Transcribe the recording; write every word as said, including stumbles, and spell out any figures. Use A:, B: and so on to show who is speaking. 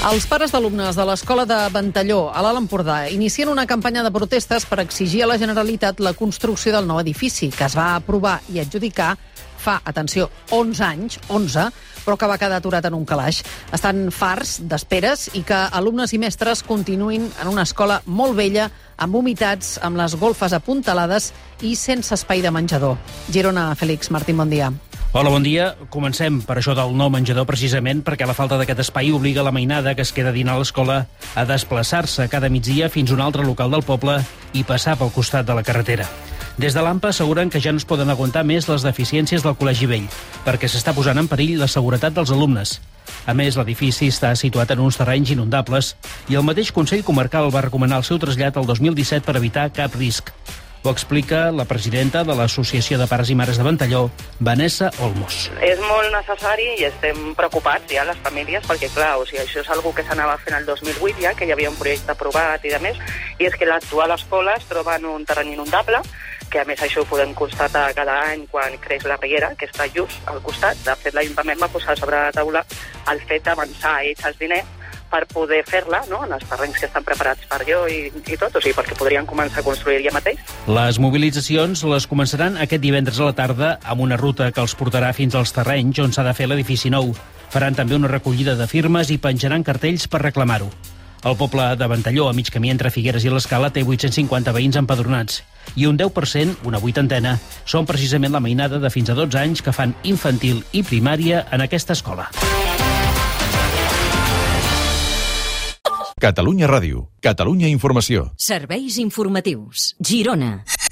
A: Els pares d'alumnes de l'Escola de Ventalló, a l'Alt Empordà, inicien una campanya de protestes per exigir a la Generalitat la construcció del nou edifici, que es va aprovar i adjudicar fa, atenció, onze anys, onze, però que va quedar aturat en un calaix. Estan farts d'esperes i que alumnes i mestres continuïn en una escola molt vella, amb humitats, amb les golfes apuntalades i sense espai de menjador. Girona, Félix Martín, bon dia.
B: Hola, bon dia. Comencem per això del nou menjador, precisament perquè la falta d'aquest espai obliga la mainada que es queda a dinar a l'escola a desplaçar-se cada migdia fins a un altre local del poble i passar pel costat de la carretera. Des de l'AMPA asseguren que ja no es poden aguantar més les deficiències del Col·legi Vell, perquè s'està posant en perill la seguretat dels alumnes. A més, l'edifici està situat en uns terrenys inundables i el mateix Consell Comarcal va recomanar el seu trasllat el dos mil disset per evitar cap risc. Ho explica la presidenta de l'Associació de Pares i Mares de Ventalló, Vanessa Olmos.
C: És molt necessari i estem preocupats ja les famílies perquè, clar, o sigui, això és una que s'anava fent el dos mil vuit ja, que hi havia un projecte aprovat i de més, i és que l'actual escola es troba en un terreny inundable, que a més això ho podem constatar cada any quan creix la riera, que està just al costat. De fet, l'Ajuntament va posar sobre la taula el fet d'avançar ells els diners per poder fer-la, no?, en els terrenys que estan preparats per allò i, i tot, o sigui, perquè podrien començar a construir ja mateix.
B: Les mobilitzacions les començaran aquest divendres a la tarda amb una ruta que els portarà fins als terrenys on s'ha de fer l'edifici nou. Faran també una recollida de firmes i penjaran cartells per reclamar-ho. El poble de Ventalló, a mig camí entre Figueres i l'Escala, té vuit-cents cinquanta veïns empadronats i un deu per cent, una vuitantena, són precisament la mainada de fins a dotze anys que fan infantil i primària en aquesta escola.
D: Catalunya Ràdio, Catalunya Informació.
E: Serveis informatius. Girona.